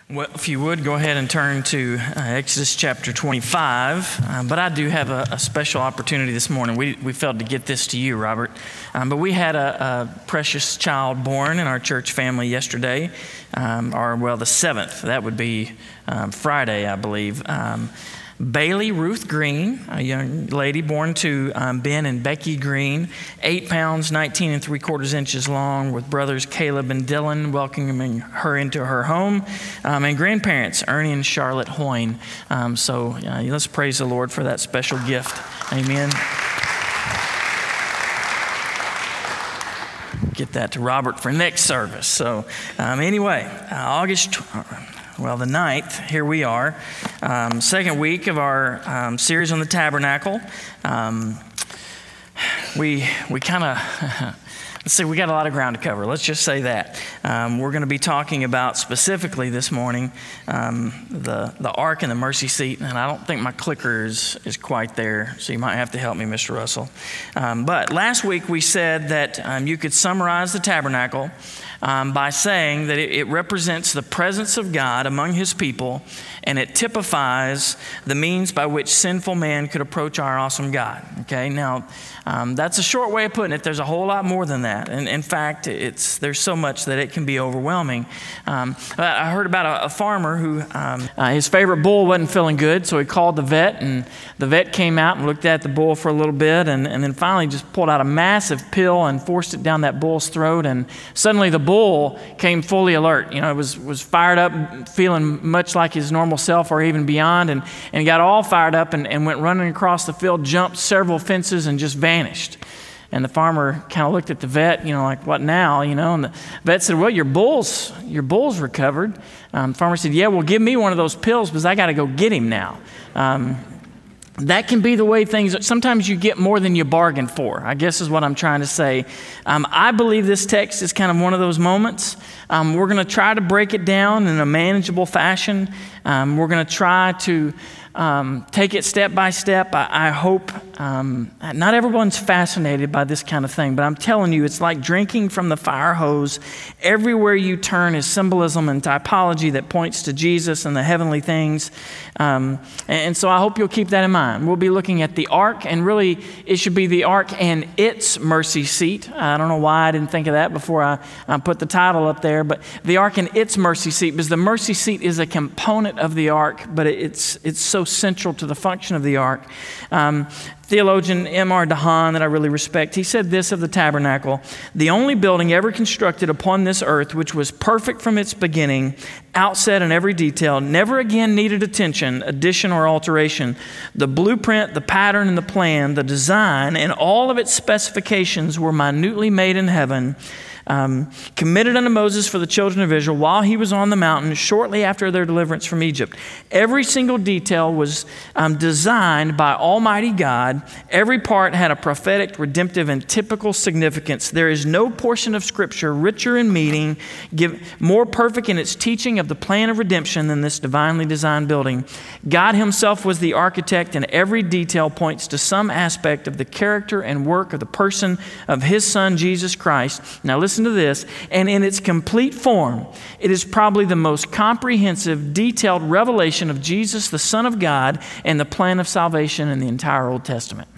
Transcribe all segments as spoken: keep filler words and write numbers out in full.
Well, if you would, go ahead and turn to uh, Exodus chapter twenty-five. Um, but I do have a, a special opportunity this morning. We we felt to get this to you, Robert. Um, but we had a, a precious child born in our church family yesterday, um, or well, the seventh. That would be um, Friday, I believe. Um, Bailey Ruth Green, a young lady born to um, Ben and Becky Green, eight pounds, nineteen and three quarters inches long, with brothers Caleb and Dylan welcoming her into her home, um, and grandparents Ernie and Charlotte Hoyne. Um, so uh, let's praise the Lord for that special gift. Amen. Get that to Robert for next service. So um, anyway, uh, August... Well, the ninth, here we are, um, second week of our um, series on the tabernacle. Um, we we kind of, let's see, we got a lot of ground to cover. Let's just say that. Um, we're going to be talking about specifically this morning um, the the ark and the mercy seat, and I don't think my clicker is, is quite there, so you might have to help me, Mister Russell. Um, but last week we said that um, you could summarize the tabernacle Um, by saying that it, it represents the presence of God among His people, and it typifies the means by which sinful man could approach our awesome God. Okay, now um, that's a short way of putting it. There's a whole lot more than that, and in fact, it's there's so much that it can be overwhelming. Um, I heard about a, a farmer who um, uh, his favorite bull wasn't feeling good, so he called the vet, and the vet came out and looked at the bull for a little bit, and, and then finally just pulled out a massive pill and forced it down that bull's throat, and suddenly the bull came fully alert. You know, it was was fired up, feeling much like his normal self or even beyond, and, and got all fired up and, and went running across the field, jumped several fences, and just vanished. And the farmer kind of looked at the vet, you know, like, what now? You know, and the vet said, well, your bull's, your bull's recovered. Um, the farmer said, yeah, well, give me one of those pills because I got to go get him now. Um, That can be the way things are. Sometimes you get more than you bargained for, I guess is what I'm trying to say. Um, I believe this text is kind of one of those moments. Um, we're going to try to break it down in a manageable fashion. Um, we're going to try to um, take it step by step. I, I hope um, not everyone's fascinated by this kind of thing, but I'm telling you, it's like drinking from the fire hose. Everywhere you turn is symbolism and typology that points to Jesus and the heavenly things. Um, and, and so I hope you'll keep that in mind. We'll be looking at the ark, and really it should be the ark and its mercy seat. I don't know why I didn't think of that before I, I put the title up there, but the ark and its mercy seat, because the mercy seat is a component of the ark, but it's it's so central to the function of the ark. Um, Theologian M R DeHaan, that I really respect, he said this of the tabernacle: the only building ever constructed upon this earth which was perfect from its beginning, outset in every detail, never again needed attention, addition, or alteration. The blueprint, the pattern, and the plan, the design, and all of its specifications were minutely made in heaven, Um, committed unto Moses for the children of Israel while he was on the mountain shortly after their deliverance from Egypt. Every single detail was um, designed by Almighty God. Every part had a prophetic, redemptive, and typical significance. There is no portion of Scripture richer in meaning, give, more perfect in its teaching of the plan of redemption than this divinely designed building. God Himself was the architect, and every detail points to some aspect of the character and work of the person of His Son, Jesus Christ. Now listen to this, and in its complete form, it is probably the most comprehensive, detailed revelation of Jesus, the Son of God, and the plan of salvation in the entire Old Testament.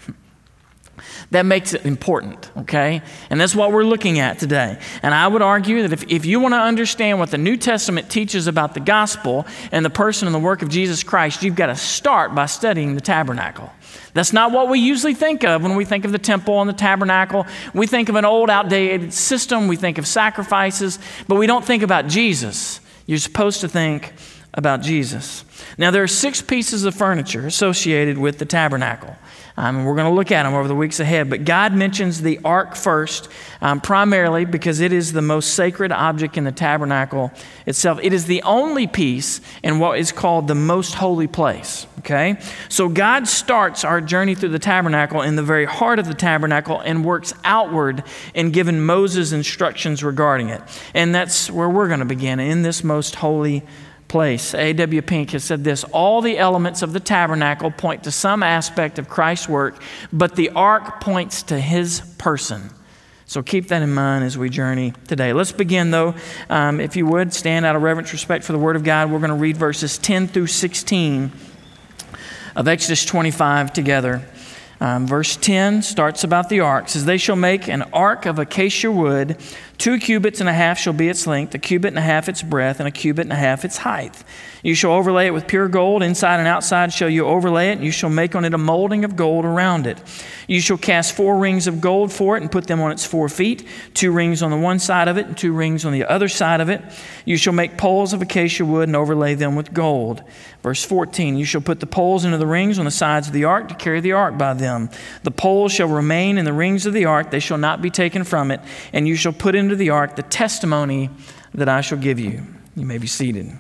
That makes it important, okay? And that's what we're looking at today. And I would argue that if, if you want to understand what the New Testament teaches about the gospel and the person and the work of Jesus Christ, you've got to start by studying the tabernacle. That's not what we usually think of when we think of the temple and the tabernacle. We think of an old, outdated system. We think of sacrifices, but we don't think about Jesus. You're supposed to think about Jesus. Now, there are six pieces of furniture associated with the tabernacle. Um, and we're going to look at them over the weeks ahead. But God mentions the ark first, um, primarily because it is the most sacred object in the tabernacle itself. It is the only piece in what is called the most holy place. Okay? So God starts our journey through the tabernacle in the very heart of the tabernacle and works outward in giving Moses instructions regarding it. And that's where we're going to begin, in this most holy place. A W Pink has said this: all the elements of the tabernacle point to some aspect of Christ's work, but the ark points to His person. So keep that in mind as we journey today. Let's begin, though. Um, if you would, stand out of reverence respect for the Word of God. We're going to read verses ten through sixteen of Exodus twenty-five together. Um, verse ten starts about the ark. It says, they shall make an ark of acacia wood. Two cubits and a half shall be its length, a cubit and a half its breadth, and a cubit and a half its height. You shall overlay it with pure gold. Inside and outside shall you overlay it, and you shall make on it a molding of gold around it. You shall cast four rings of gold for it and put them on its four feet, two rings on the one side of it and two rings on the other side of it. You shall make poles of acacia wood and overlay them with gold. Verse fourteen, you shall put the poles into the rings on the sides of the ark to carry the ark by them. The poles shall remain in the rings of the ark. They shall not be taken from it. And you shall put into the ark the testimony that I shall give you. You may be seated.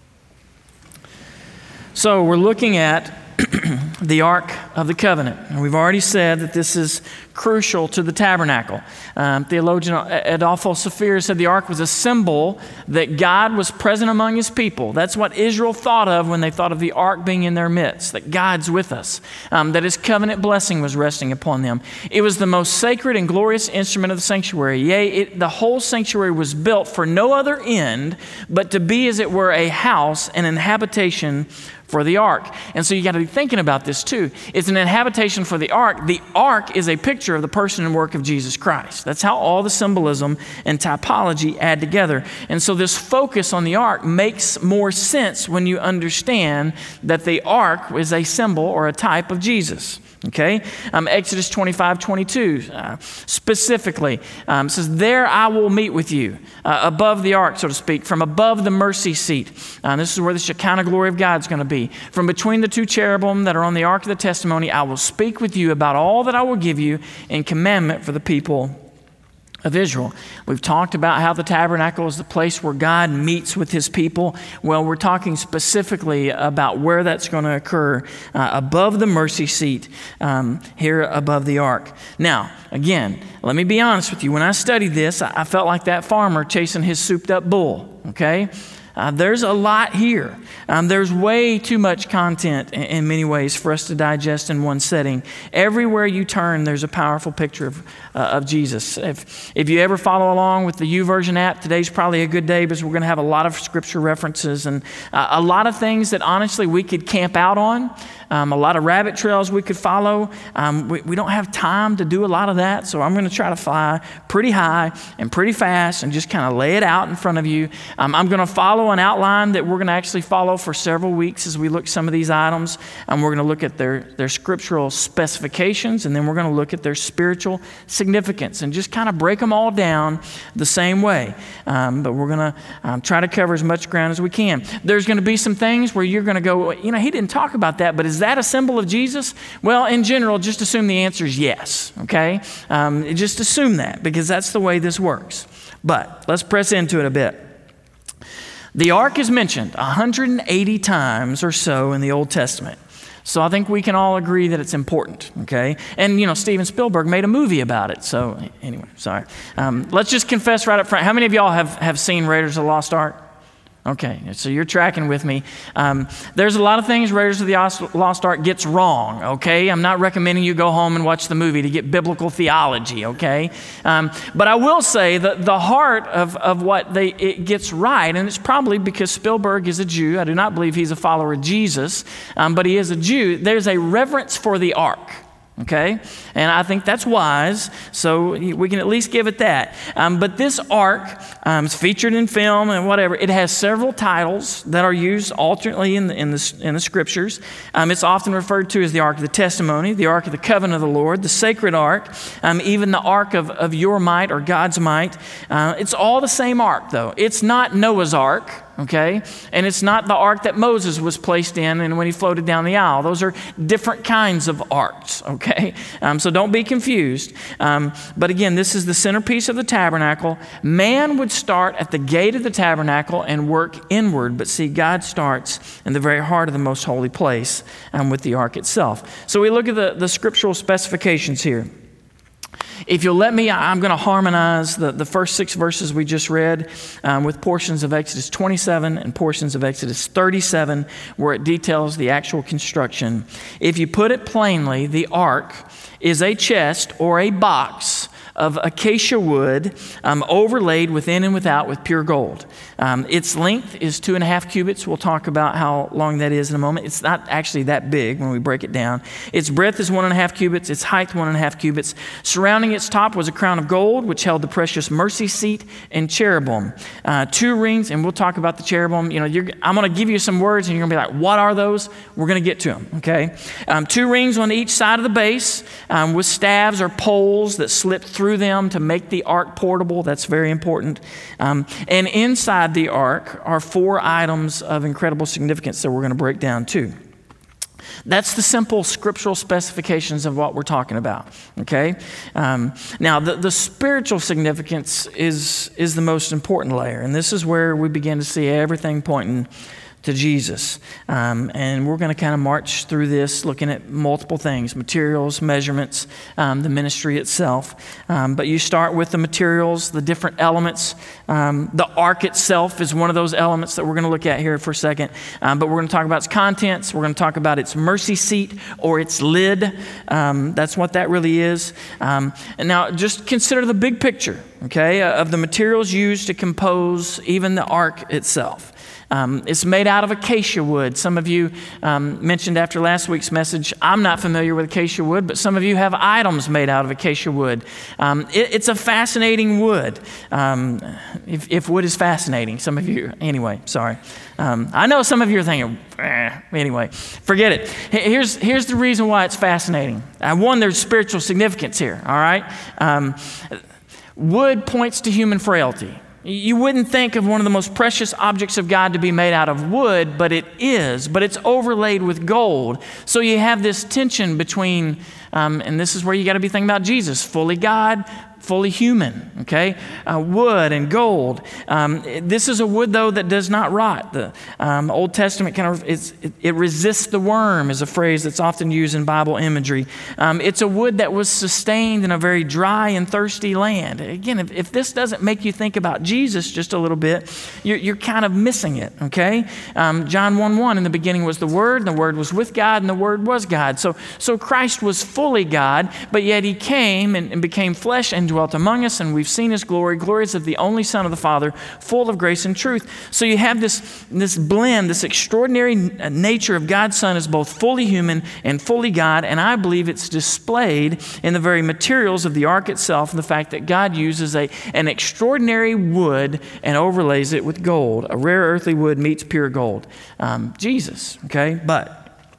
So we're looking at the Ark of the Covenant. And we've already said that this is crucial to the tabernacle. Um, theologian Adolfo Saphir said the Ark was a symbol that God was present among His people. That's what Israel thought of when they thought of the Ark being in their midst, that God's with us, um, that His covenant blessing was resting upon them. It was the most sacred and glorious instrument of the sanctuary. Yea, it, the whole sanctuary was built for no other end but to be, as it were, a house and an habitation for the ark. And so you got to be thinking about this too. It's an habitation for the ark. The ark is a picture of the person and work of Jesus Christ. That's how all the symbolism and typology add together. And so this focus on the ark makes more sense when you understand that the ark is a symbol or a type of Jesus. Okay, um, Exodus twenty-five twenty-two uh, specifically um, says, there I will meet with you uh, above the ark, so to speak, from above the mercy seat. Uh, this is where the Shekinah glory of God is going to be. From between the two cherubim that are on the ark of the testimony, I will speak with you about all that I will give you in commandment for the people of Israel. We've talked about how the tabernacle is the place where God meets with His people. Well, we're talking specifically about where that's going to occur, uh, above the mercy seat, um, here above the ark. Now, again, let me be honest with you. When I studied this, I, I felt like that farmer chasing his souped up bull, okay? Uh, there's a lot here. Um, there's way too much content in, in many ways for us to digest in one setting. Everywhere you turn, there's a powerful picture of, uh, of Jesus. If, if you ever follow along with the YouVersion app, today's probably a good day because we're going to have a lot of scripture references and uh, a lot of things that honestly we could camp out on. Um, a lot of rabbit trails we could follow. Um, we, we don't have time to do a lot of that, so I'm going to try to fly pretty high and pretty fast and just kind of lay it out in front of you. Um, I'm going to follow an outline that we're going to actually follow for several weeks as we look at some of these items. And um, we're going to look at their, their scriptural specifications, and then we're going to look at their spiritual significance and just kind of break them all down the same way. Um, but we're going to um, try to cover as much ground as we can. There's going to be some things where you're going to go, you know, he didn't talk about that, but is that a symbol of Jesus? Well, in general, just assume the answer is yes, okay? Um, just assume that because that's the way this works. But let's press into it a bit. The ark is mentioned one hundred eighty times or so in the Old Testament. So I think we can all agree that it's important, okay? And, you know, Steven Spielberg made a movie about it. So anyway, sorry. Um, let's just confess right up front. How many of y'all have, have seen Raiders of the Lost Ark? Okay, so you're tracking with me. Um, there's a lot of things Raiders of the Lost Ark gets wrong, okay? I'm not recommending you go home and watch the movie to get biblical theology, okay? Um, but I will say that the heart of, of what they it gets right, and it's probably because Spielberg is a Jew. I do not believe he's a follower of Jesus, um, but he is a Jew. There's a reverence for the ark. Okay, and I think that's wise, so we can at least give it that. Um, but this ark um, is featured in film and whatever. It has several titles that are used alternately in the in the, in the scriptures. Um, it's often referred to as the Ark of the Testimony, the Ark of the Covenant of the Lord, the Sacred Ark, um, even the Ark of, of your might or God's might. Uh, it's all the same ark, though. It's not Noah's Ark. Okay, and it's not the ark that Moses was placed in and when he floated down the aisle. Those are different kinds of arks, okay? Um, so don't be confused. Um, but again, this is the centerpiece of the tabernacle. Man would start at the gate of the tabernacle and work inward, but see, God starts in the very heart of the most holy place um, with the ark itself. So we look at the, the scriptural specifications here. If you'll let me, I'm going to harmonize the, the first six verses we just read um, with portions of Exodus twenty-seven and portions of Exodus thirty-seven, where it details the actual construction. If you put it plainly, the ark is a chest or a box of acacia wood, um, overlaid within and without with pure gold. Um, its length is two and a half cubits. We'll talk about how long that is in a moment. It's not actually that big when we break it down. Its breadth is one and a half cubits. Its height, one and a half cubits. Surrounding its top was a crown of gold, which held the precious mercy seat and cherubim. Uh, two rings, and we'll talk about the cherubim. You know, you're, I'm going to give you some words, and you're going to be like, what are those? We're going to get to them, okay? Um, two rings on each side of the base um, with staves or poles that slip through them to make the ark portable. That's very important. Um, and inside the ark are four items of incredible significance that we're going to break down too. That's the simple scriptural specifications of what we're talking about, okay? Um, now, the, the spiritual significance is, is the most important layer, and this is where we begin to see everything pointing to Jesus. Um, and we're going to kind of march through this looking at multiple things, materials, measurements, um, the ministry itself. Um, but you start with the materials, the different elements. Um, the ark itself is one of those elements that we're going to look at here for a second. Um, but we're going to talk about its contents. We're going to talk about its mercy seat or its lid. Um, that's what that really is. Um, and now just consider the big picture, okay, of the materials used to compose even the ark itself. Um, it's made out of acacia wood. Some of you um, mentioned after last week's message, I'm not familiar with acacia wood, but some of you have items made out of acacia wood. Um, it, it's a fascinating wood. Um, if, if wood is fascinating, some of you, anyway, sorry. Um, I know some of you are thinking, eh, anyway, forget it. Here's, here's the reason why it's fascinating. Uh, one, there's spiritual significance here, all right? Um, wood points to human frailty. You wouldn't think of one of the most precious objects of God to be made out of wood, but it is. But it's overlaid with gold. So you have this tension between, um, and this is where you got to be thinking about Jesus, fully God, fully human, okay? Uh, wood and gold. Um, this is a wood, though, that does not rot. The um, Old Testament kind of, it's, it, it resists the worm is a phrase that's often used in Bible imagery. Um, it's a wood that was sustained in a very dry and thirsty land. Again, if, if this doesn't make you think about Jesus just a little bit, you're, you're kind of missing it, okay? Um, John one one, in the beginning was the Word, and the Word was with God, and the Word was God. So, so Christ was fully God, but yet he came and, and became flesh and dwelt among us, and we've seen his glory. Glory is of the only Son of the Father, full of grace and truth. So you have this, this blend, this extraordinary nature of God's Son is both fully human and fully God, and I believe it's displayed in the very materials of the ark itself, and the fact that God uses a, an extraordinary wood and overlays it with gold. A rare earthly wood meets pure gold. Um, Jesus, okay? But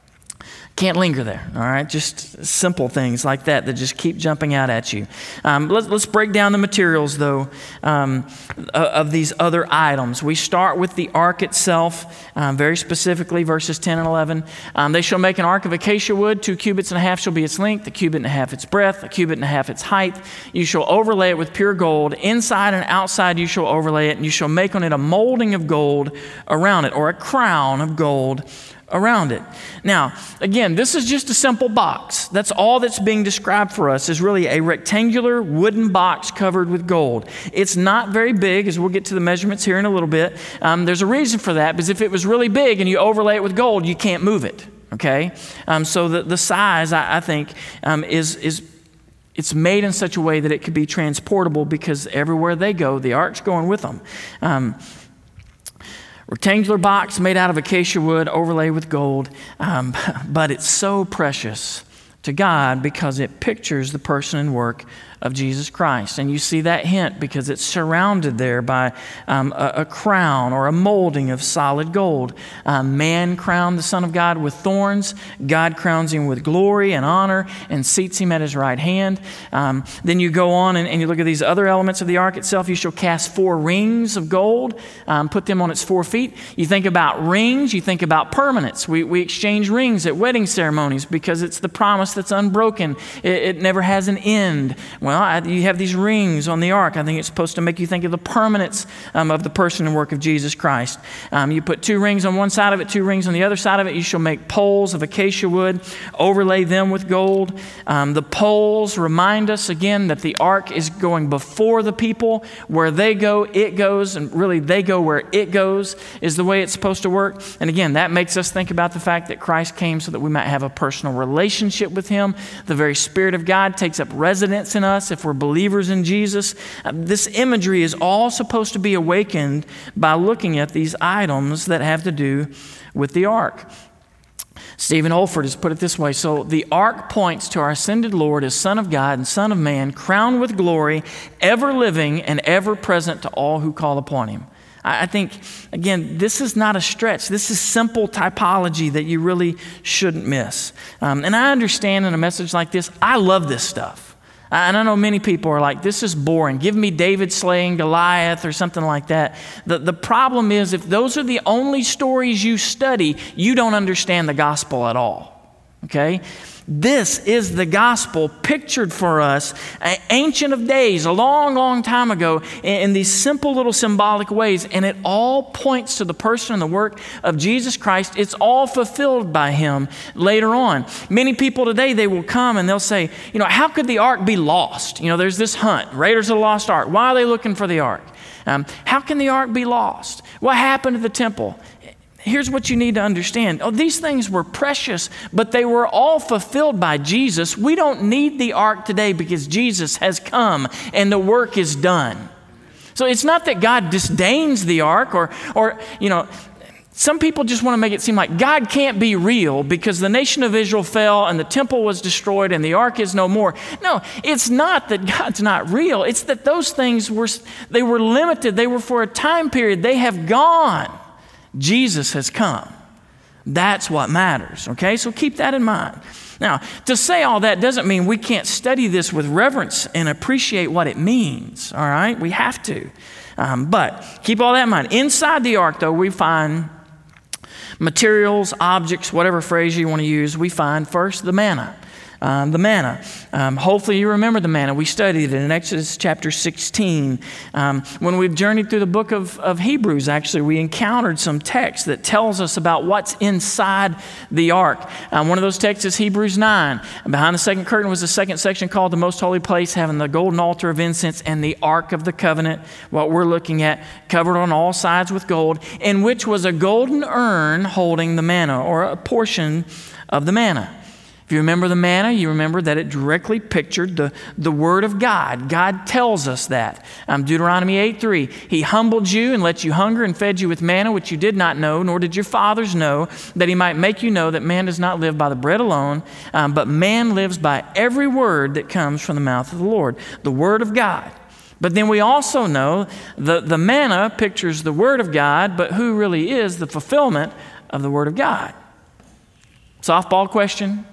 can't linger there, all right? Just simple things like that that just keep jumping out at you. Um, let's, let's break down the materials, though, um, of these other items. We start with the ark itself, um, very specifically, verses ten and eleven. Um, they shall make an ark of acacia wood. Two cubits and a half shall be its length, a cubit and a half its breadth, a cubit and a half its height. You shall overlay it with pure gold. Inside and outside you shall overlay it, and you shall make on it a molding of gold around it, or a crown of gold around it. Now, again, this is just a simple box. That's all that's being described for us is really a rectangular wooden box covered with gold. It's not very big, as we'll get to the measurements here in a little bit. Um, there's a reason for that, because if it was really big and you overlay it with gold, you can't move it, okay? Um, so the, the size, I, I think, um, is is it's made in such a way that it could be transportable, because everywhere they go, the ark's going with them. Um, Rectangular box made out of acacia wood, overlaid with gold, um, but it's so precious to God because it pictures the person and work of Jesus Christ. And you see that hint because it's surrounded there by um, a, a crown or a molding of solid gold. Um, man crowned the Son of God with thorns. God crowns him with glory and honor and seats him at his right hand. Um, then you go on and, and you look at these other elements of the ark itself. You shall cast four rings of gold, um, put them on its four feet. You think about rings, you think about permanence. We, we exchange rings at wedding ceremonies because it's the promise that's unbroken. It, it never has an end. Well, I, you have these rings on the ark. I think it's supposed to make you think of the permanence um, of the person and work of Jesus Christ. Um, you put two rings on one side of it, two rings on the other side of it. You shall make poles of acacia wood, overlay them with gold. Um, the poles remind us again that the ark is going before the people. Where they go, it goes, and really they go where it goes is the way it's supposed to work. And again, that makes us think about the fact that Christ came so that we might have a personal relationship with him. The very Spirit of God takes up residence in us. us, if we're believers in Jesus. Uh, this imagery is all supposed to be awakened by looking at these items that have to do with the ark. Stephen Olford has put it this way: so the ark points to our ascended Lord as Son of God and Son of Man, crowned with glory, ever living and ever present to all who call upon him. I think, again, this is not a stretch. This is simple typology that you really shouldn't miss. Um, and I understand in a message like this, I love this stuff. And I know many people are like, this is boring. Give me David slaying Goliath or something like that. The, the problem is, if those are the only stories you study, you don't understand the gospel at all, okay? This is the gospel pictured for us, ancient of days, a long, long time ago, in these simple little symbolic ways. And it all points to the person and the work of Jesus Christ. It's all fulfilled by him later on. Many people today, they will come and they'll say, you know, how could the ark be lost? You know, there's this hunt, Raiders of the Lost Ark. Why are they looking for the ark? Um, how can the ark be lost? What happened to the temple? Here's what you need to understand. Oh, these things were precious, but they were all fulfilled by Jesus. We don't need the ark today because Jesus has come and the work is done. So it's not that God disdains the ark, or, or you know, some people just want to make it seem like God can't be real because the nation of Israel fell and the temple was destroyed and the ark is no more. No, it's not that God's not real. It's that those things were, they were limited. They were for a time period. They have gone. Jesus has come. That's what matters, okay? So keep that in mind. Now, to say all that doesn't mean we can't study this with reverence and appreciate what it means, all right? We have to. Um, but keep all that in mind. Inside the ark, though, we find materials, objects, whatever phrase you want to use. We find first the manna. Um, the manna. Um, hopefully you remember the manna. We studied it in Exodus chapter sixteen. Um, when we've journeyed through the book of, of Hebrews, actually, we encountered some text that tells us about what's inside the ark. Um, one of those texts is Hebrews nine. Behind the second curtain was the second section called the Most Holy Place, having the golden altar of incense and the Ark of the Covenant, what we're looking at, covered on all sides with gold, in which was a golden urn holding the manna, or a portion of the manna. If you remember the manna, you remember that it directly pictured the, the Word of God. God tells us that. Um, Deuteronomy eight three, He humbled you and let you hunger and fed you with manna, which you did not know, nor did your fathers know, that He might make you know that man does not live by the bread alone, um, but man lives by every word that comes from the mouth of the Lord, the Word of God. But then we also know the, the manna pictures the Word of God, but who really is the fulfillment of the Word of God? Softball question.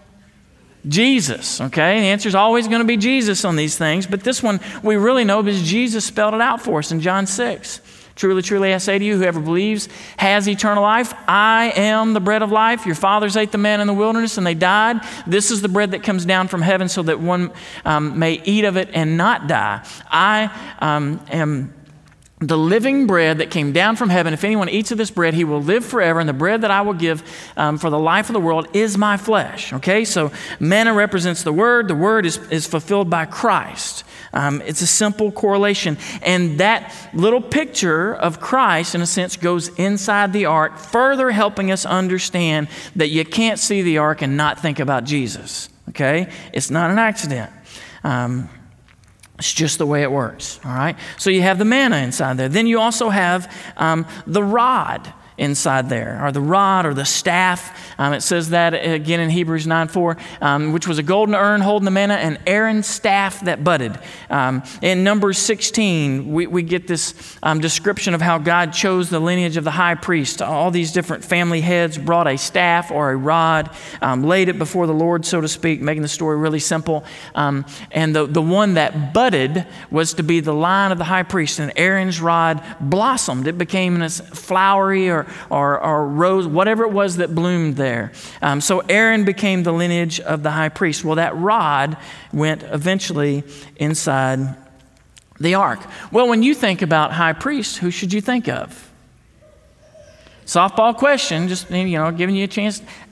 Jesus, okay? The answer is always going to be Jesus on these things, but this one we really know because Jesus spelled it out for us in John six. Truly, truly, I say to you, whoever believes has eternal life. I am the bread of life. Your fathers ate the manna in the wilderness and they died. This is the bread that comes down from heaven so that one um, may eat of it and not die. I um, am the living bread that came down from heaven. If anyone eats of this bread, he will live forever. And the bread that I will give um, for the life of the world is my flesh. Okay, so manna represents the Word. The Word is, is fulfilled by Christ. Um, it's a simple correlation. And that little picture of Christ, in a sense, goes inside the ark, further helping us understand that you can't see the ark and not think about Jesus. Okay, it's not an accident. Um, It's just the way it works, all right? So you have the manna inside there. Then you also have um, the rod inside there, or the rod or the staff. Um, it says that again in Hebrews nine four, um, which was a golden urn holding the manna, and Aaron's staff that budded. Um, in Numbers sixteen, we, we get this um, description of how God chose the lineage of the high priest. All these different family heads brought a staff or a rod, um, laid it before the Lord, so to speak, making the story really simple. Um, and the, the one that budded was to be the line of the high priest, and Aaron's rod blossomed. It became this flowery or Or, or rose, whatever it was that bloomed there. Um, so Aaron became the lineage of the high priest. Well, that rod went eventually inside the ark. Well, when you think about high priest, who should you think of? Softball question, just, you know, giving you a chance.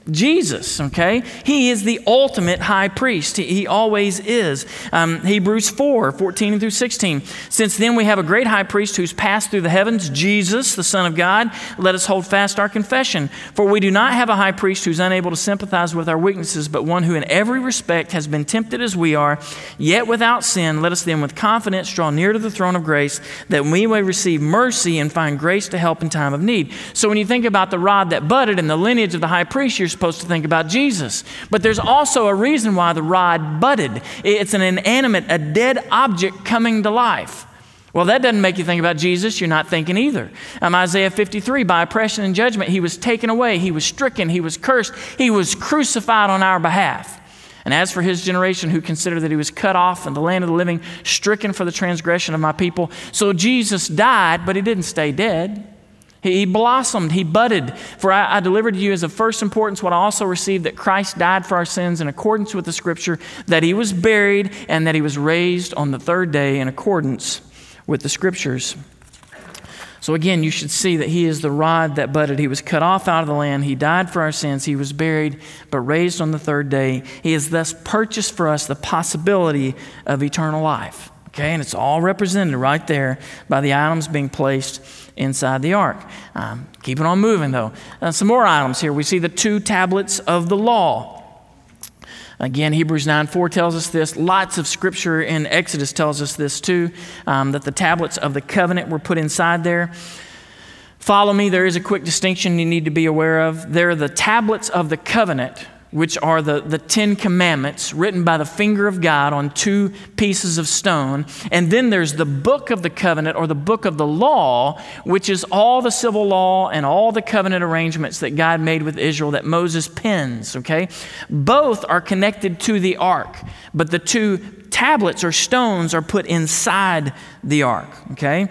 Jesus, okay? He is the ultimate high priest. He, he always is. Um, Hebrews four, fourteen through sixteen. Since then we have a great high priest who's passed through the heavens, Jesus, the Son of God. Let us hold fast our confession. For we do not have a high priest who's unable to sympathize with our weaknesses, but one who in every respect has been tempted as we are, yet without sin. Let us then with confidence draw near to the throne of grace, that we may receive mercy and find grace to help in time of need. So when you think about the rod that budded and the lineage of the high priest, you're supposed to think about Jesus. But there's also a reason why the rod budded. It's an inanimate, a dead object coming to life. Well, that doesn't make you think about Jesus. You're not thinking either. Um, Isaiah fifty-three, by oppression and judgment, he was taken away. He was stricken. He was cursed. He was crucified on our behalf. And as for his generation who consider that he was cut off in the land of the living, stricken for the transgression of my people. So Jesus died, but he didn't stay dead. He blossomed, he budded. For I, I delivered to you as of first importance what I also received, that Christ died for our sins in accordance with the Scripture, that he was buried, and that he was raised on the third day in accordance with the Scriptures. So again, you should see that he is the rod that budded. He was cut off out of the land. He died for our sins. He was buried, but raised on the third day. He has thus purchased for us the possibility of eternal life. Okay, and it's all represented right there by the items being placed inside the ark. Um, keeping on moving, though. Uh, some more items here. We see the two tablets of the law. Again, Hebrews nine four tells us this. Lots of scripture in Exodus tells us this too, um, that the tablets of the covenant were put inside there. Follow me. There is a quick distinction you need to be aware of. There are the tablets of the covenant, which are the, the Ten Commandments written by the finger of God on two pieces of stone. And then there's the book of the covenant, or the book of the law, which is all the civil law and all the covenant arrangements that God made with Israel that Moses pens, okay? Both are connected to the ark, but the two tablets or stones are put inside the ark, okay?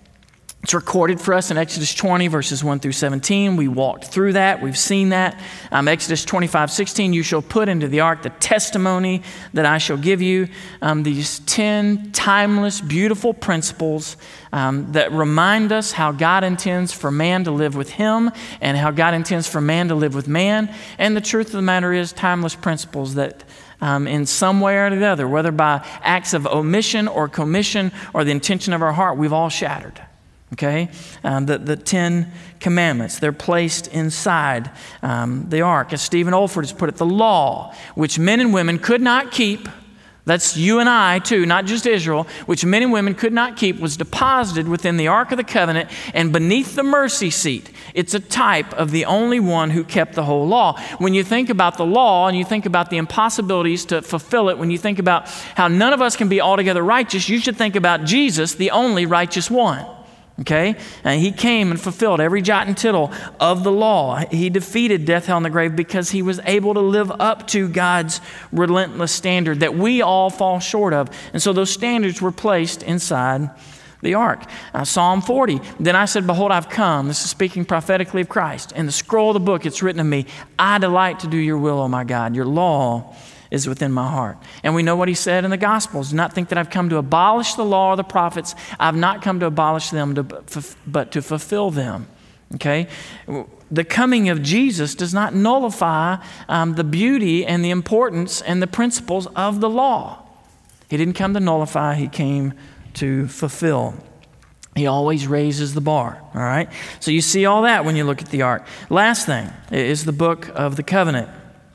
It's recorded for us in Exodus twenty, verses one through seventeen. We walked through that. We've seen that. Um, Exodus twenty-five sixteen, you shall put into the ark the testimony that I shall give you. Um, these ten timeless, beautiful principles um, that remind us how God intends for man to live with him and how God intends for man to live with man. And the truth of the matter is, timeless principles that Um, in some way or the other, whether by acts of omission or commission or the intention of our heart, we've all shattered. Okay, um, the, the Ten Commandments, they're placed inside um, the ark. As Stephen Olford has put it, the law, which men and women could not keep, that's you and I too, not just Israel, which men and women could not keep, was deposited within the Ark of the Covenant and beneath the mercy seat. It's a type of the only one who kept the whole law. When you think about the law and you think about the impossibilities to fulfill it, when you think about how none of us can be altogether righteous, you should think about Jesus, the only righteous one. Okay? And he came and fulfilled every jot and tittle of the law. He defeated death, hell, and the grave because he was able to live up to God's relentless standard that we all fall short of. And so those standards were placed inside the ark. Uh, Psalm forty, then I said, behold, I've come. This is speaking prophetically of Christ. In the scroll of the book, it's written of me, I delight to do your will, O my God. Your law is within my heart. And we know what he said in the Gospels. Do not think that I've come to abolish the law or the prophets. I've not come to abolish them, to, but to fulfill them. Okay? The coming of Jesus does not nullify um, the beauty and the importance and the principles of the law. He didn't come to nullify. He came to fulfill. He always raises the bar. All right? So you see all that when you look at the ark. Last thing is the book of the covenant.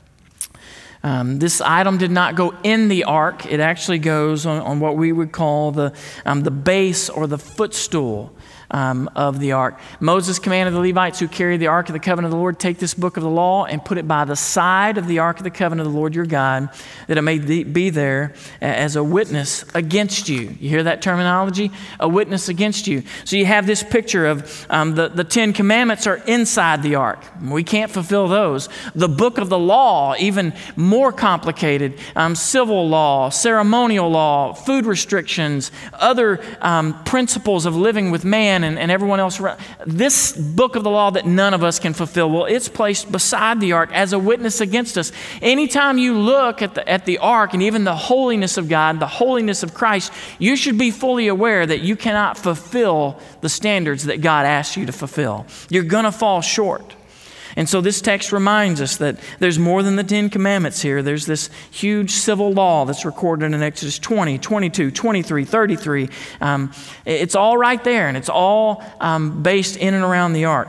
Um, this item did not go in the ark. It actually goes on, on what we would call the, um, the base or the footstool um, of the ark. Moses commanded the Levites who carried the ark of the covenant of the Lord, take this book of the law and put it by the side of the ark of the covenant of the Lord your God, that it may be there as a witness against you. You hear that terminology? A witness against you. So you have this picture of um, the, the Ten Commandments are inside the ark. We can't fulfill those. The book of the law, even more complicated, um, civil law, ceremonial law, food restrictions, other um, principles of living with man and, and everyone else around. This book of the law that none of us can fulfill, well, it's placed beside the ark as a witness against us. Anytime you look at the, at the ark and even the holiness of God, the holiness of Christ, you should be fully aware that you cannot fulfill the standards that God asks you to fulfill. You're going to fall short. And so this text reminds us that there's more than the Ten Commandments here. There's this huge civil law that's recorded in Exodus twenty, twenty-two, twenty-three, thirty-three. Um, it's all right there, and it's all um, based in and around the ark.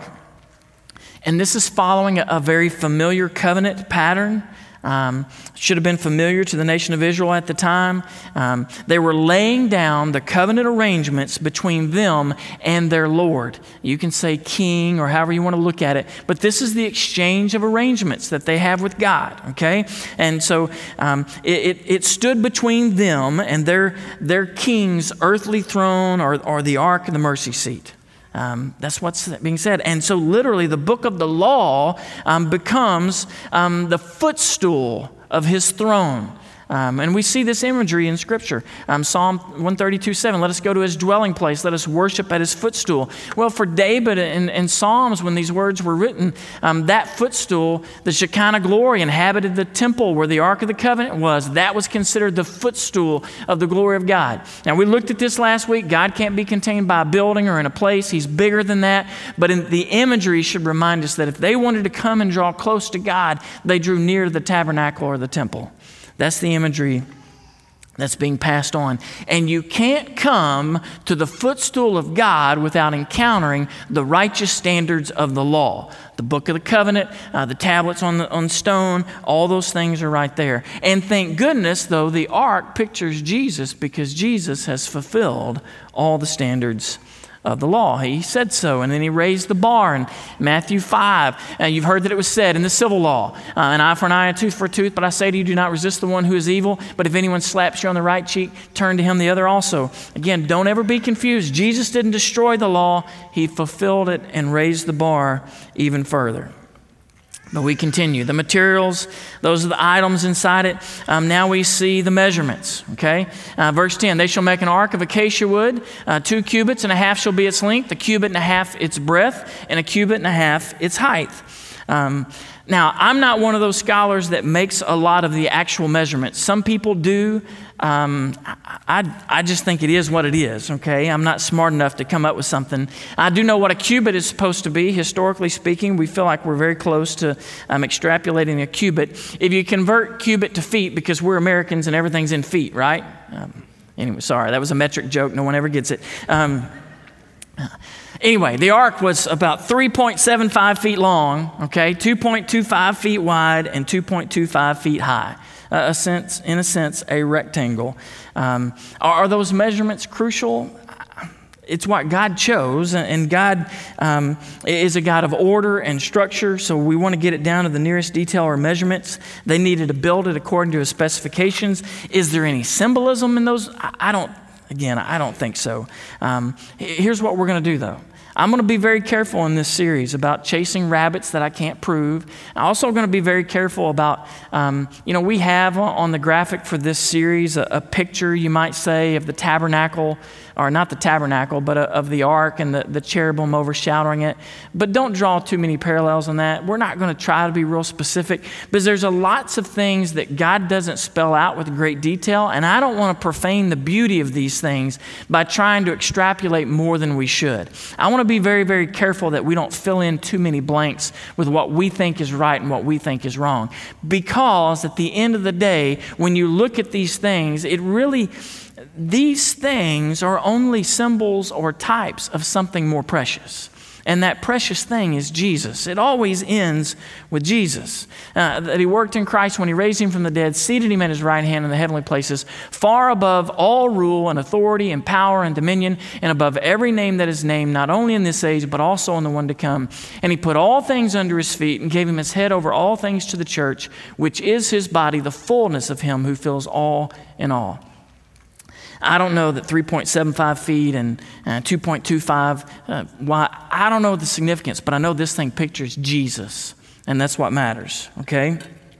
And this is following a, a very familiar covenant pattern. Um, should have been familiar to the nation of Israel at the time. Um, they were laying down the covenant arrangements between them and their Lord. You can say king or however you want to look at it, but this is the exchange of arrangements that they have with God, okay? And so um, it, it, it stood between them and their, their king's earthly throne or, or the ark of the mercy seat. Um, that's what's being said. And so literally the book of the law um, becomes um, the footstool of his throne. Um, and we see this imagery in Scripture. Um, Psalm one thirty-two, seven, let us go to his dwelling place. Let us worship at his footstool. Well, for David in, in Psalms, when these words were written, um, that footstool, the Shekinah glory, inhabited the temple where the Ark of the Covenant was. That was considered the footstool of the glory of God. Now, we looked at this last week. God can't be contained by a building or in a place. He's bigger than that. But in the imagery should remind us that if they wanted to come and draw close to God, they drew near to the tabernacle or the temple. That's the imagery that's being passed on. And you can't come to the footstool of God without encountering the righteous standards of the law. The book of the covenant, uh, the tablets on the on stone, all those things are right there. And thank goodness, though, the ark pictures Jesus because Jesus has fulfilled all the standards of the law. He said so, and then he raised the bar in Matthew five. Uh, you've heard that it was said in the civil law, uh, an eye for an eye, a tooth for a tooth, but I say to you, do not resist the one who is evil, but if anyone slaps you on the right cheek, turn to him the other also. Again, don't ever be confused. Jesus didn't destroy the law. He fulfilled it and raised the bar even further. But we continue. The materials, those are the items inside it. Um, now we see the measurements, okay? Uh, verse ten, they shall make an ark of acacia wood. Uh, two cubits and a half shall be its length, a cubit and a half its breadth, and a cubit and a half its height. Um, now, I'm not one of those scholars that makes a lot of the actual measurements. Some people do. Um, I, I just think it is what it is, okay? I'm not smart enough to come up with something. I do know what a cubit is supposed to be. Historically speaking, we feel like we're very close to um, extrapolating a cubit. If you convert cubit to feet, because we're Americans and everything's in feet, right? Um, anyway, sorry, that was a metric joke. No one ever gets it. Um, Anyway, the ark was about three point seven five feet long, okay, two point two five feet wide, and two point two five feet high. Uh, a sense, in a sense, a rectangle. Um, are, are those measurements crucial? It's what God chose, and God um, is a God of order and structure, so we want to get it down to the nearest detail or measurements. They needed to build it according to his specifications. Is there any symbolism in those? I, I don't. Again, I don't think so. Um, here's what we're going to do, though. I'm going to be very careful in this series about chasing rabbits that I can't prove. I'm also going to be very careful about, um, you know, we have on the graphic for this series a, a picture, you might say, of the tabernacle, or not the tabernacle, but a, of the ark and the, the cherubim overshadowing it. But don't draw too many parallels on that. We're not going to try to be real specific, because there's a lots of things that God doesn't spell out with great detail, and I don't want to profane the beauty of these things by trying to extrapolate more than we should. I want to be very, very careful that we don't fill in too many blanks with what we think is right and what we think is wrong. Because at the end of the day, when you look at these things, it really, these things are only symbols or types of something more precious. And that precious thing is Jesus. It always ends with Jesus. Uh, that he worked in Christ when he raised him from the dead, seated him at his right hand in the heavenly places, far above all rule and authority and power and dominion, and above every name that is named, not only in this age, but also in the one to come. And he put all things under his feet and gave him his head over all things to the church, which is his body, the fullness of him who fills all in all. I don't know that three point seven five feet and uh, two point two five, uh, why, I don't know the significance, but I know this thing pictures Jesus, and that's what matters, okay?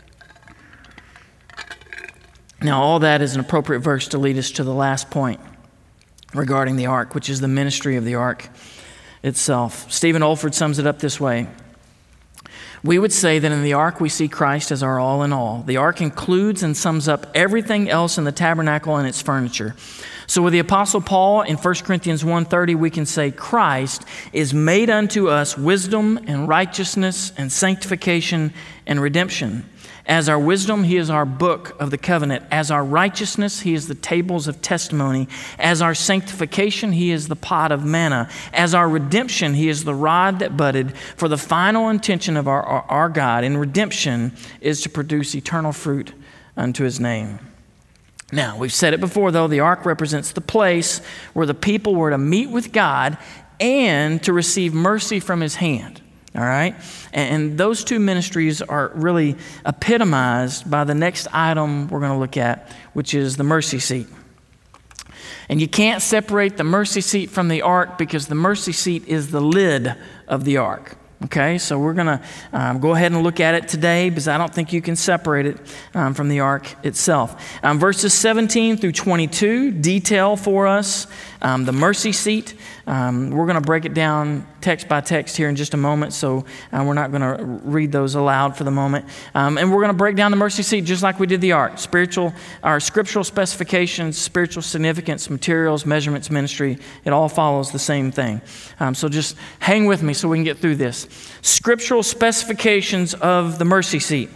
Now, all that is an appropriate verse to lead us to the last point regarding the ark, which is the ministry of the ark itself. Stephen Olford sums it up this way. We would say that in the ark we see Christ as our all in all. The ark includes and sums up everything else in the tabernacle and its furniture. So with the Apostle Paul in First Corinthians one thirty, we can say Christ is made unto us wisdom and righteousness and sanctification and redemption. As our wisdom, he is our book of the covenant. As our righteousness, he is the tables of testimony. As our sanctification, he is the pot of manna. As our redemption, he is the rod that budded. For the final intention of our, our, our God in redemption is to produce eternal fruit unto his name. Now, we've said it before, though, the ark represents the place where the people were to meet with God and to receive mercy from his hand. All right? And those two ministries are really epitomized by the next item we're going to look at, which is the mercy seat. And you can't separate the mercy seat from the ark because the mercy seat is the lid of the ark. Okay, so we're going to um, go ahead and look at it today because I don't think you can separate it um, from the ark itself. Um, verses seventeen through twenty-two detail for us um, the mercy seat. Um, we're going to break it down text by text here in just a moment, so uh, we're not going to read those aloud for the moment. Um, and we're going to break down the mercy seat just like we did the ark. Spiritual, our scriptural specifications, spiritual significance, materials, measurements, ministry, it all follows the same thing. Um, so just hang with me so we can get through this. Scriptural specifications of the mercy seat.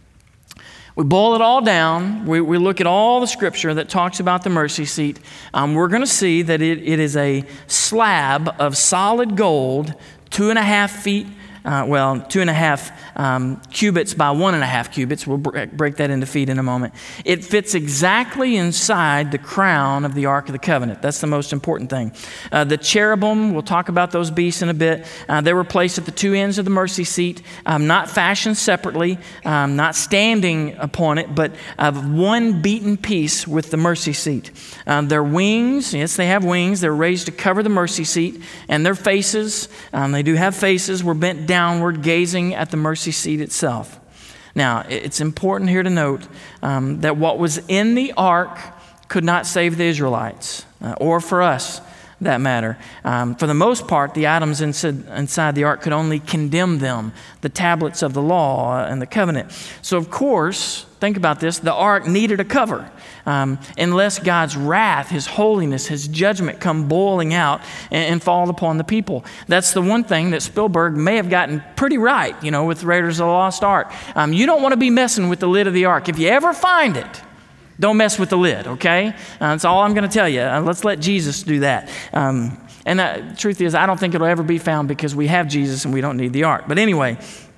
We boil it all down. We, we look at all the scripture that talks about the mercy seat. Um, we're going to see that it, it is a slab of solid gold, two and a half feet, uh, well, two and a half um, cubits by one and a half cubits. We'll break that into feet in a moment. It fits exactly inside the crown of the Ark of the Covenant. That's the most important thing. Uh, the cherubim, we'll talk about those beasts in a bit. Uh, they were placed at the two ends of the mercy seat, um, not fashioned separately, um, not standing upon it, but of one beaten piece with the mercy seat. Um, their wings, yes, they have wings. They're raised to cover the mercy seat, and their faces, um, they do have faces, were bent downward, gazing at the mercy seat itself. Now, it's important here to note um, that what was in the ark could not save the Israelites, uh, or for us, that matter. Um, for the most part, the items inside, inside the ark could only condemn them, the tablets of the law and the covenant. So, of course, think about this, the ark needed a cover. Um, unless God's wrath, his holiness, his judgment come boiling out and, and fall upon the people. That's the one thing that Spielberg may have gotten pretty right, you know, with Raiders of the Lost Ark. Um, you don't want to be messing with the lid of the ark. If you ever find it, don't mess with the lid, okay? Uh, that's all I'm going to tell you. Uh, let's let Jesus do that. Um, and the truth is, I don't think it'll ever be found because we have Jesus and we don't need the ark. But anyway,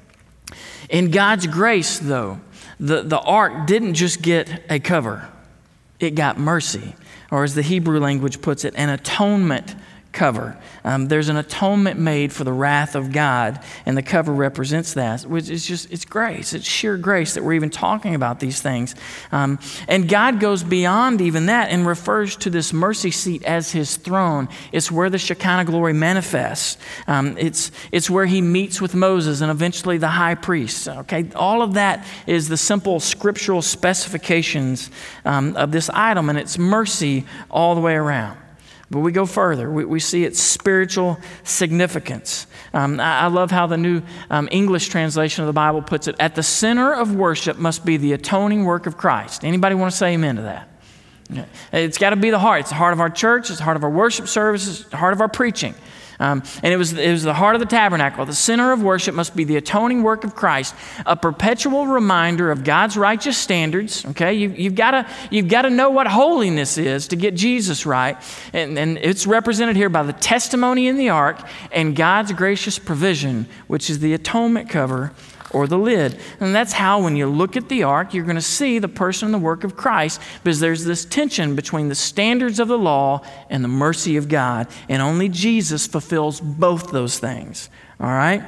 in God's grace, though, the, the ark didn't just get a cover. It got mercy, or as the Hebrew language puts it, an atonement cover. Um, there's an atonement made for the wrath of God, and the cover represents that, which is just, it's grace. It's sheer grace that we're even talking about these things. Um, and God goes beyond even that and refers to this mercy seat as his throne. It's where the Shekinah glory manifests. Um, it's, it's where he meets with Moses and eventually the high priest. Okay, all of that is the simple scriptural specifications um, of this item, and it's mercy all the way around. But we go further. We, we see its spiritual significance. Um, I, I love how the New um, English translation of the Bible puts it. At the center of worship must be the atoning work of Christ. Anybody want to say amen to that? Yeah. It's got to be the heart. It's the heart of our church. It's the heart of our worship services. It's the heart of our preaching. Um, and it was, it was the heart of the tabernacle. The center of worship must be the atoning work of Christ, a perpetual reminder of God's righteous standards. Okay, you, you've got to you've got to know what holiness is to get Jesus right, and, and it's represented here by the testimony in the ark and God's gracious provision, which is the atonement cover or the lid. And that's how when you look at the ark, you're going to see the person and the work of Christ, because there's this tension between the standards of the law and the mercy of God. And only Jesus fulfills both those things. All right?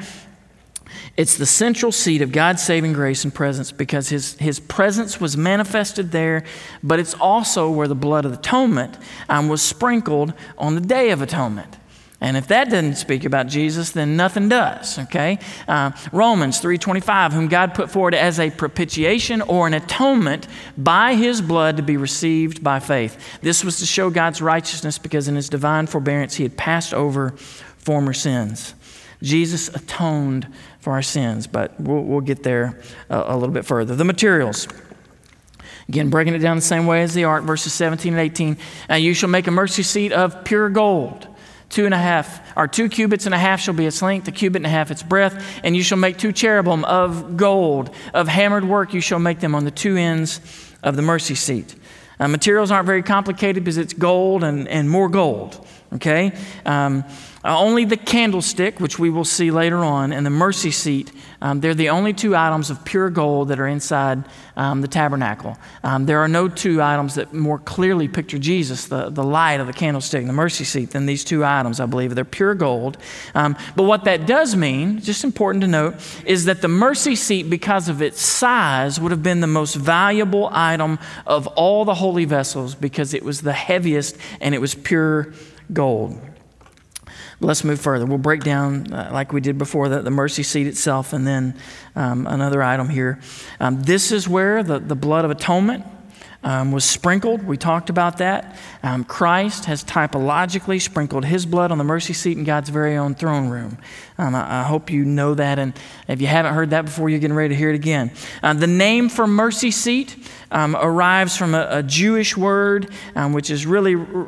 It's the central seat of God's saving grace and presence because his, his presence was manifested there, but it's also where the blood of atonement um, was sprinkled on the Day of Atonement. And if that doesn't speak about Jesus, then nothing does, okay? Uh, Romans three twenty-five, whom God put forward as a propitiation or an atonement by his blood to be received by faith. This was to show God's righteousness because in his divine forbearance he had passed over former sins. Jesus atoned for our sins, but we'll, we'll get there a, a little bit further. The materials. Again, breaking it down the same way as the ark, verses seventeen and eighteen. Uh, you shall make a mercy seat of pure gold. Two and a half, or two cubits and a half shall be its length, a cubit and a half its breadth, and you shall make two cherubim of gold. Of hammered work you shall make them on the two ends of the mercy seat. Uh, materials aren't very complicated because it's gold and, and more gold, okay? Um, uh, only the candlestick, which we will see later on, and the mercy seat, um, they're the only two items of pure gold that are inside um, the tabernacle. Um, there are no two items that more clearly picture Jesus, the, the light of the candlestick and the mercy seat, than these two items, I believe. They're pure gold. Um, but what that does mean, just important to note, is that the mercy seat, because of its size, would have been the most valuable item of all the holy vessels because it was the heaviest and it was pure gold. Let's move further. We'll break down, uh, like we did before, the, the mercy seat itself, and then um, another item here. Um, this is where the, the blood of atonement um, was sprinkled. We talked about that. Um, Christ has typologically sprinkled his blood on the mercy seat in God's very own throne room. Um, I, I hope you know that, and if you haven't heard that before, you're getting ready to hear it again. Uh, the name for mercy seat um, arrives from a, a Jewish word, um, which is really r-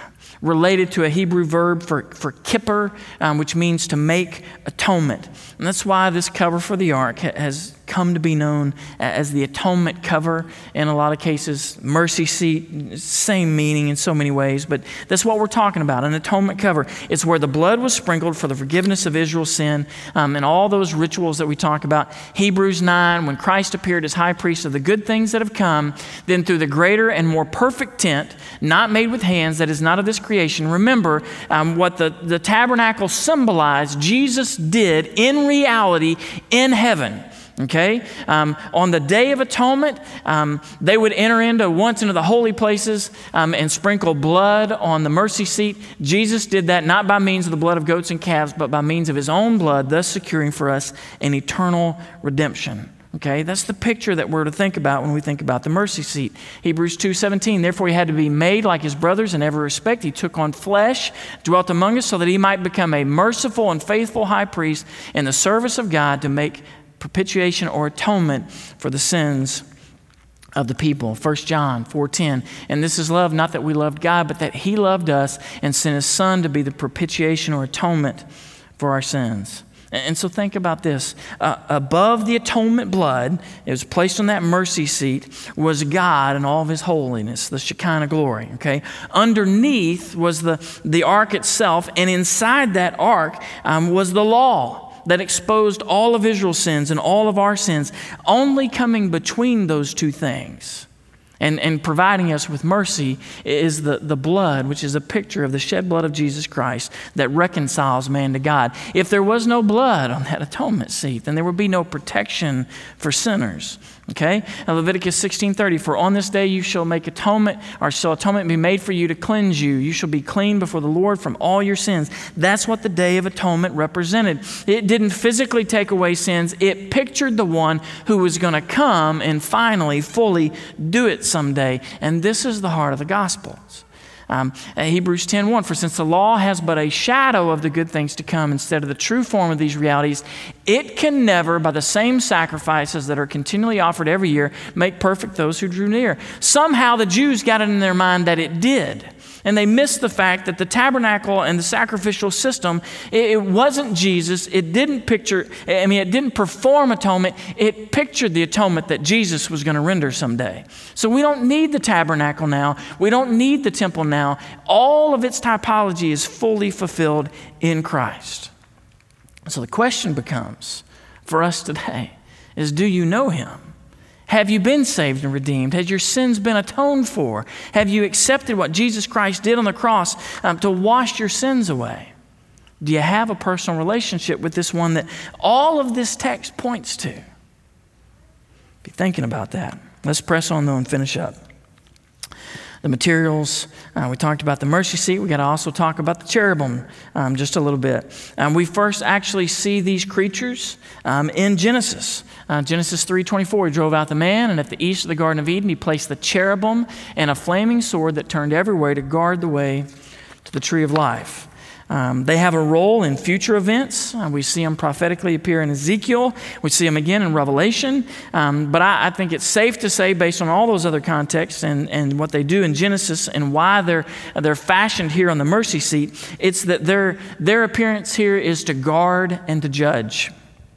related to a Hebrew verb for, for kippur, um, which means to make atonement. And that's why this cover for the ark ha- has come to be known as the atonement cover. In a lot of cases, mercy seat, same meaning in so many ways, but that's what we're talking about, an atonement cover. It's where the blood was sprinkled for the forgiveness of Israel's sin, um, and all those rituals that we talk about. Hebrews nine, when Christ appeared as high priest of the good things that have come, then through the greater and more perfect tent, not made with hands, that is not of this creation. Remember um, what the, the tabernacle symbolized Jesus did in reality in heaven. Okay, um, on the Day of Atonement, um, they would enter into once into the holy places um, and sprinkle blood on the mercy seat. Jesus did that not by means of the blood of goats and calves, but by means of his own blood, thus securing for us an eternal redemption. Okay, that's the picture that we're to think about when we think about the mercy seat. Hebrews two seventeen, therefore he had to be made like his brothers in every respect. He took on flesh, dwelt among us so that he might become a merciful and faithful high priest in the service of God to make propitiation or atonement for the sins of the people. First John four ten, and this is love, not that we loved God, but that he loved us and sent his son to be the propitiation or atonement for our sins. And so think about this. Uh, above the atonement blood, it was placed on that mercy seat, was God in all of his holiness, the Shekinah glory, okay? Underneath was the, the ark itself, and inside that ark um, was the law that exposed all of Israel's sins and all of our sins. Only coming between those two things and, and providing us with mercy is the, the blood, which is a picture of the shed blood of Jesus Christ that reconciles man to God. If there was no blood on that atonement seat, then there would be no protection for sinners. Okay? Now Leviticus sixteen thirty, for on this day you shall make atonement, or shall atonement be made for you to cleanse you. You shall be clean before the Lord from all your sins. That's what the Day of Atonement represented. It didn't physically take away sins. It pictured the one who was going to come and finally fully do it someday. And this is the heart of the Gospels. Um, Hebrews ten one, for since the law has but a shadow of the good things to come instead of the true form of these realities, it can never, by the same sacrifices that are continually offered every year, make perfect those who drew near. Somehow the Jews got it in their mind that it did. And they missed the fact that the tabernacle and the sacrificial system, it, it wasn't Jesus. It didn't picture, I mean, it didn't perform atonement. It pictured the atonement that Jesus was going to render someday. So we don't need the tabernacle now. We don't need the temple now. All of its typology is fully fulfilled in Christ. So the question becomes for us today is, do you know him? Have you been saved and redeemed? Has your sins been atoned for? Have you accepted what Jesus Christ did on the cross um, to wash your sins away? Do you have a personal relationship with this one that all of this text points to? Be thinking about that. Let's press on though and finish up. The materials, uh, we talked about the mercy seat. We got to also talk about the cherubim um, just a little bit. Um, we first actually see these creatures um, in Genesis. Uh, Genesis three twenty-four, he drove out the man, and at the east of the Garden of Eden, he placed the cherubim and a flaming sword that turned every way to guard the way to the tree of life. Um, they have a role in future events. Uh, we see them prophetically appear in Ezekiel. We see them again in Revelation. Um, but I, I think it's safe to say, based on all those other contexts and, and what they do in Genesis and why they're they're fashioned here on the mercy seat, it's that their their appearance here is to guard and to judge.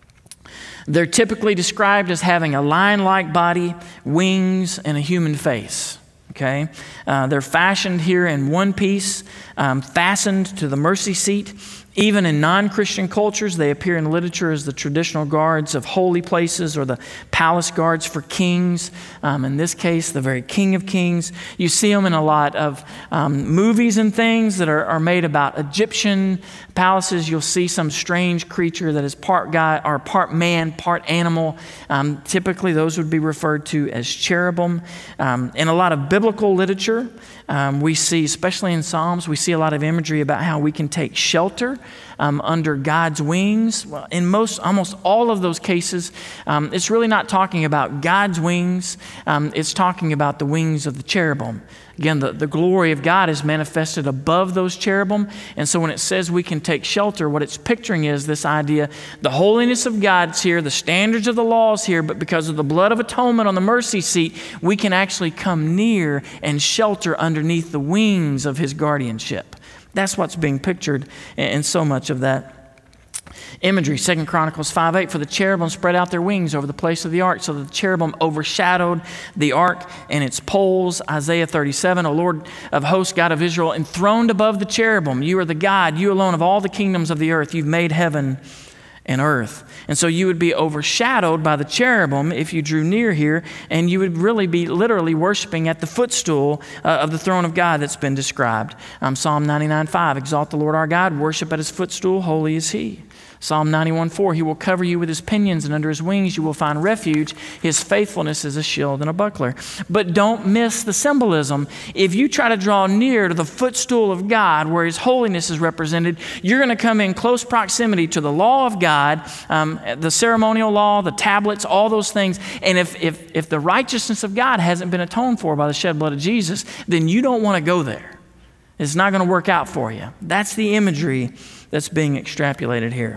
They're typically described as having a lion-like body, wings, and a human face. Okay, uh, they're fashioned here in one piece, um, fastened to the mercy seat. Even in non-Christian cultures, they appear in literature as the traditional guards of holy places or the palace guards for kings. Um, in this case, the very King of Kings. You see them in a lot of um, movies and things that are, are made about Egyptian palaces. You'll see some strange creature that is part guy or part man, part animal. Um, typically, those would be referred to as cherubim. Um, in a lot of biblical literature, um, we see, especially in Psalms, we see a lot of imagery about how we can take shelter Um, under God's wings. Well, in most, almost all of those cases, um, it's really not talking about God's wings. Um, it's talking about the wings of the cherubim. Again, the, the glory of God is manifested above those cherubim. And so when it says we can take shelter, what it's picturing is this idea, the holiness of God's here, the standards of the laws here, but because of the blood of atonement on the mercy seat, we can actually come near and shelter underneath the wings of his guardianship. That's what's being pictured in so much of that imagery. Second Chronicles five eight, for the cherubim spread out their wings over the place of the ark, so that the cherubim overshadowed the ark and its poles. Isaiah thirty-seven, O Lord of hosts, God of Israel, enthroned above the cherubim, you are the God, you alone of all the kingdoms of the earth, you've made heaven and earth. And so you would be overshadowed by the cherubim if you drew near here, and you would really be literally worshiping at the footstool uh, of the throne of God that's been described. Um, Psalm ninety-nine five, exalt the Lord our God, worship at his footstool, holy is he. Psalm ninety-one four, he will cover you with his pinions, and under his wings you will find refuge. His faithfulness is a shield and a buckler. But don't miss the symbolism. If you try to draw near to the footstool of God, where his holiness is represented, you're going to come in close proximity to the law of God, um, the ceremonial law, the tablets, all those things. And if, if, if the righteousness of God hasn't been atoned for by the shed blood of Jesus, then you don't want to go there. It's not going to work out for you. That's the imagery that's being extrapolated here.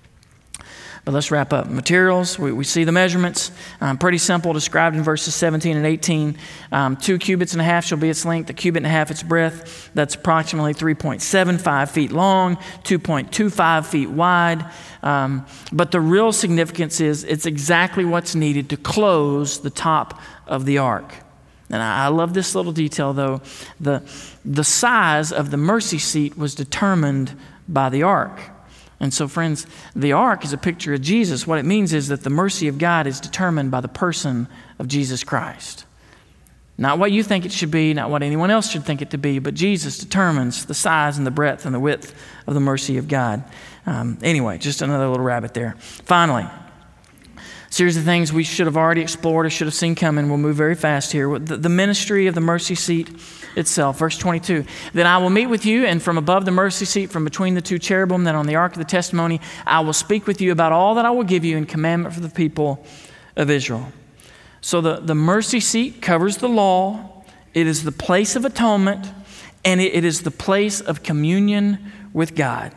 But let's wrap up. Materials, we, we see the measurements. Um, pretty simple, described in verses seventeen and eighteen. Um, two cubits and a half shall be its length, a cubit and a half its breadth. That's approximately three point seven five feet long, two point two five feet wide. Um, but the real significance is it's exactly what's needed to close the top of the ark. And I, I love this little detail, though. The, the size of the mercy seat was determined by the ark. And so, friends, the ark is a picture of Jesus. What it means is that the mercy of God is determined by the person of Jesus Christ. Not what you think it should be, not what anyone else should think it to be, but Jesus determines the size and the breadth and the width of the mercy of God. Um, anyway, just another little rabbit there. Finally, series of things we should have already explored or should have seen coming. We'll move very fast here. The, the ministry of the mercy seat itself. Verse twenty-two, then I will meet with you, and from above the mercy seat, from between the two cherubim that on the ark of the testimony, I will speak with you about all that I will give you in commandment for the people of Israel. So the, the mercy seat covers the law. It is the place of atonement, and it, it is the place of communion with God.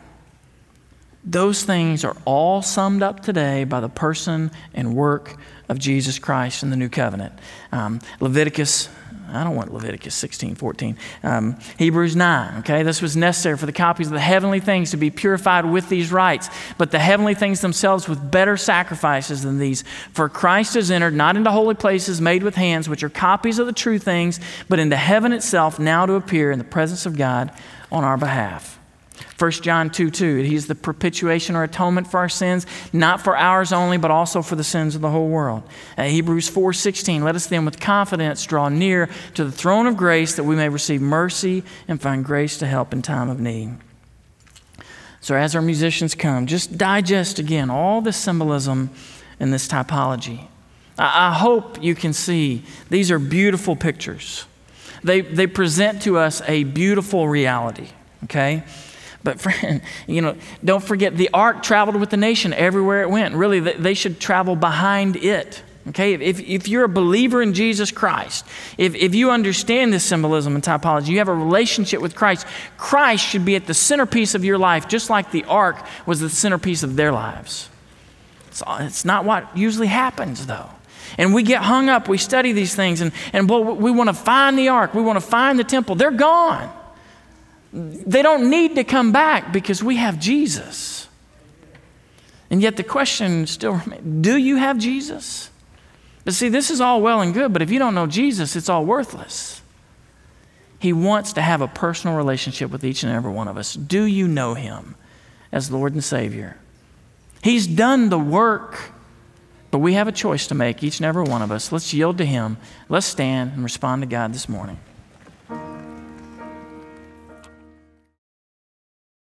Those things are all summed up today by the person and work of Jesus Christ in the new covenant. Um, Leviticus, I don't want Leviticus sixteen, fourteen. Um, Hebrews nine, okay? This was necessary for the copies of the heavenly things to be purified with these rites, but the heavenly things themselves with better sacrifices than these. For Christ has entered not into holy places made with hands, which are copies of the true things, but into heaven itself, now to appear in the presence of God on our behalf. First John two two, he is the propitiation or atonement for our sins, not for ours only, but also for the sins of the whole world. Uh, Hebrews four sixteen, let us then with confidence draw near to the throne of grace that we may receive mercy and find grace to help in time of need. So as our musicians come, just digest again all this symbolism and this typology. I, I hope you can see these are beautiful pictures. They, they present to us a beautiful reality, okay? But friend, you know, don't forget the ark traveled with the nation everywhere it went. Really, they should travel behind it. Okay, if, if you're a believer in Jesus Christ, if, if you understand this symbolism and typology, you have a relationship with Christ, Christ should be at the centerpiece of your life, just like the ark was the centerpiece of their lives. It's, it's not what usually happens, though. And we get hung up, we study these things, and, and well, we want to find the ark, we want to find the temple. They're gone. They don't need to come back because we have Jesus. And yet the question still remains, do you have Jesus? But see, this is all well and good, but if you don't know Jesus, it's all worthless. He wants to have a personal relationship with each and every one of us. Do you know him as Lord and Savior? He's done the work, but we have a choice to make, each and every one of us. Let's yield to him. Let's stand and respond to God this morning.